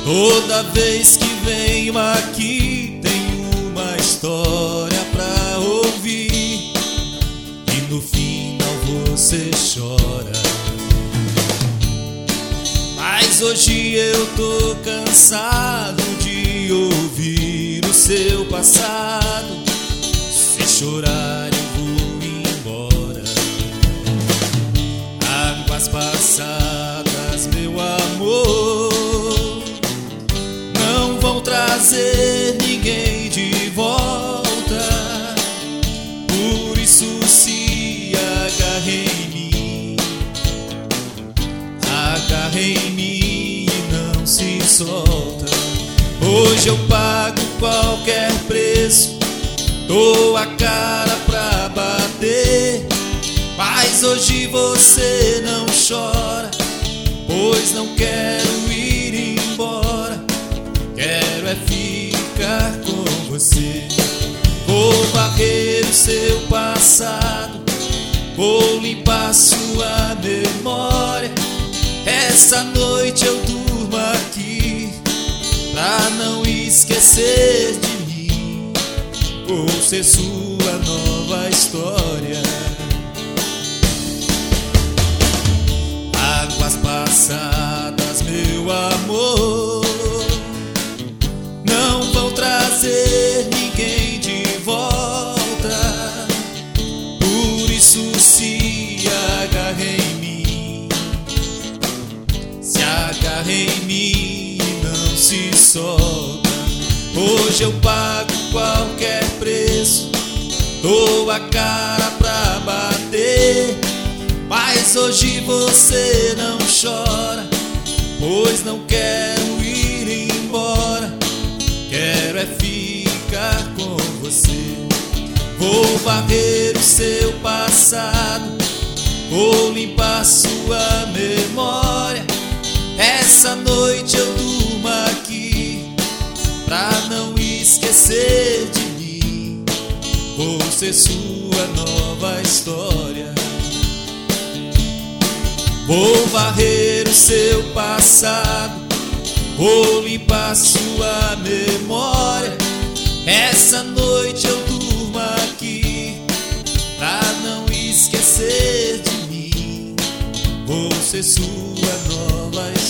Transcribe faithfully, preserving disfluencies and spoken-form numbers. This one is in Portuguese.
Toda vez que venho aqui tenho uma história pra ouvir, e no final você chora. Mas hoje eu tô cansado de ouvir o seu passado. Se chorar eu vou embora. Águas passadas, meu amor, não vão trazer ninguém de volta. Por isso se agarre em mim, agarre em mim e não se solta. Hoje eu pago qualquer preço, dou a cara pra bater, mas hoje você não chora, pois não quero ir embora. Quero é ficar com você. Vou varrer o seu passado, vou limpar sua memória. Essa noite eu durmo aqui pra não esquecer de mim, vou ser sua nova história. Águas passadas, meu amor, não vão trazer ninguém de volta. Por isso se agarre em mim, se agarre em mim e não se solta. Hoje eu pago qualquer preço, dou a cara pra bater, mas hoje você não chora, pois não quero ir embora. Quero é ficar com você. Vou varrer o seu passado, vou limpar sua memória. Essa noite eu durmo aqui pra não esquecer de mim, vou ser sua nova história. Vou varrer o seu passado, vou limpar sua memória. Essa noite eu durmo aqui pra não esquecer de mim, vou ser sua nova história.